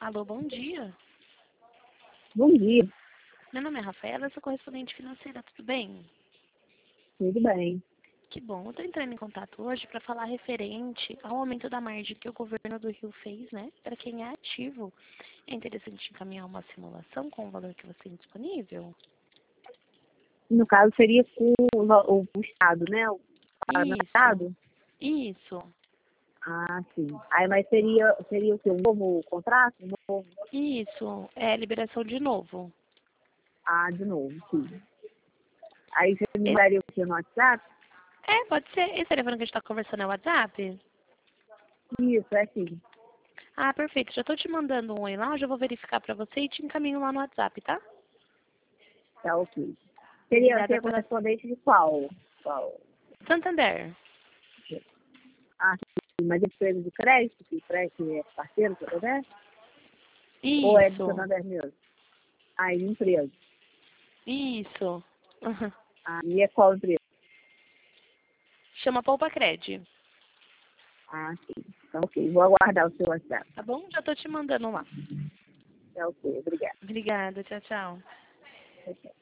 Alô, bom dia. Bom dia, Meu nome é Rafaela, eu sou correspondente financeira, tudo bem? tudo bem? Que bom, eu estou entrando em contato hoje para falar referente ao aumento da margem que o governo do Rio fez, né? Para quem é ativo. É interessante encaminhar uma simulação com o valor que você tem disponível? No caso, seria com o Estado, né? No Isso, Estado? isso, Ah, sim. Aí, mas seria o quê? Um novo contrato? Um novo... isso. É liberação de novo. Ah, de novo, sim. Aí você me É, daria o quê no WhatsApp? pode ser. Esse telefone que a gente está conversando é o WhatsApp? Isso, é sim. Ah, perfeito. Já estou te mandando um oi lá, eu já vou verificar para você e te encaminho lá no WhatsApp, tá? Tá ok. Obrigada Seria pela... correspondente de qual? Qual? Santander. Ah, sim. Mas empresa de crédito, que crédito é parceiro, do Santander? Ou é do Isso, Santander mesmo? Ah, é de empresa. isso. Uhum. Ah, e é qual empresa? Chama Poupa Cred, Ah, sim. Tá ok. Vou aguardar o seu WhatsApp. tá bom? Já tô te mandando lá. Tá ok, obrigada. Obrigada, tchau, tchau. Tchau, tchau.